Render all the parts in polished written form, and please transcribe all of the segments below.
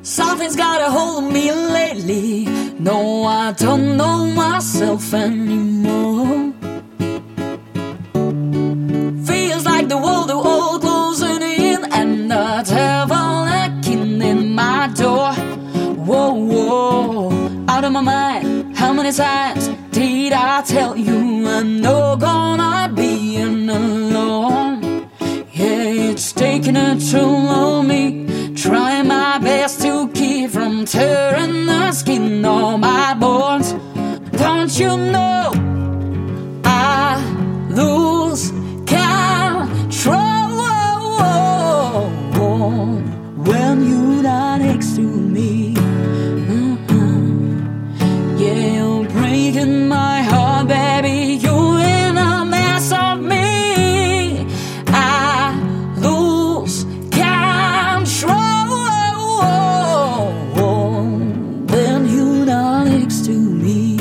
Something's got a hold of me lately. No, I don't know myself anymore. Feels like the world all closing in, and the devil knocking in my door. Whoa, whoa, out of my mind. How many times did I tell you I'm not gonna be alone? Yeah, it's taking a toll on me. Trying my best to keep from tearing the skin on my bones. Don't you know I lose control when you're not next to me? Yeah, you're breaking my heart, baby. You're in a mess of me. I lose control when you're not next to me.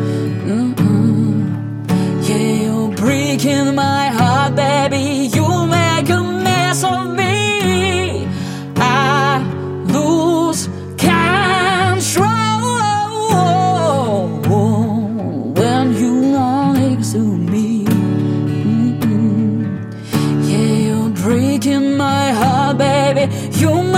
Yeah, you're breaking my heart, baby. You make a mess of me. I lose control when you're not next to me. Yeah, you're breaking my heart, baby. You